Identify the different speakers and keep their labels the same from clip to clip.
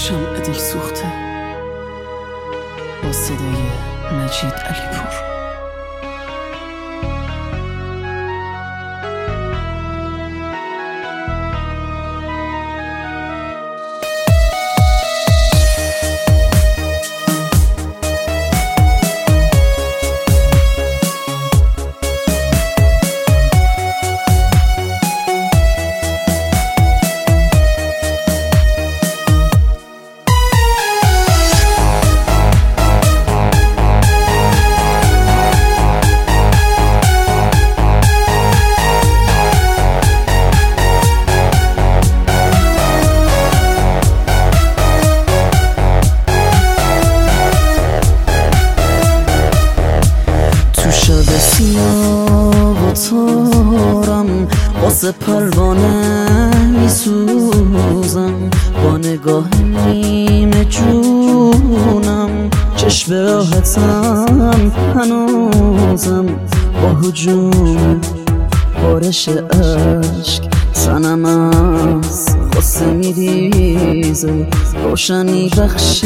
Speaker 1: شمع دل سوخته با صدای مجید علیپور. سیاه و تارم واسه پروانه میسوزم، با نگاه نیمه جونم چشم راحتم هنوزم، با هجوم بارش عشق تنم از غصه میریزه، روشنی بخش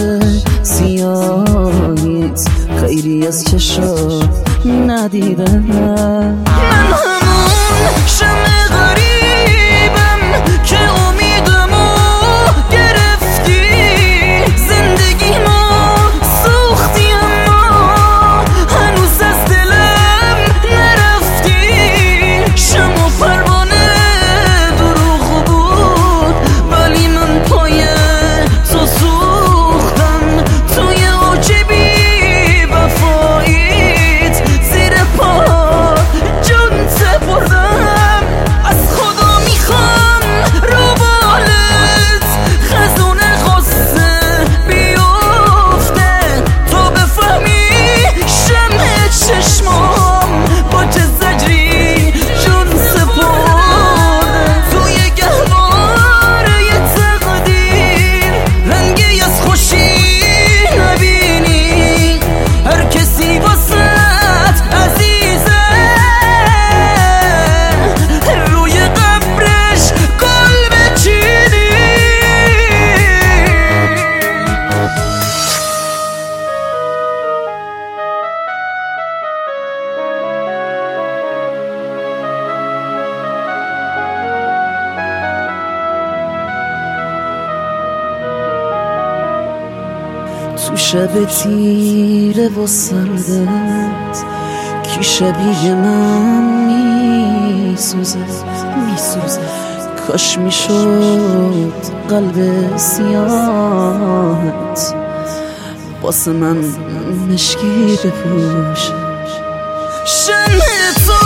Speaker 1: سیاهیت خیلی از چشات ندیدم. من همون شمع غریبم که امیدمو گرفتی، زندگیمو سوختی اما هنوز از دلم نرفتی. شمع و پروانه دروغ بود ولی من پای تو سوختم، توی اوج بی وفاییت زیر پا جون سپردم. از خدا میخوام رو بالت خزونه غصه بیفته، تو بفهمی شمع چشمام با چه زجری جون سپرده. توی گهواره تقدیر رنگی از خوشی نبینی، هر کسی واسط عزیزه روی قبرش گل بچینی. تو شب تیره و سردت کی شبیه من میسوزه، کاش میشد قلب سیاهت واسه من مشکی بپوشه. شمع تو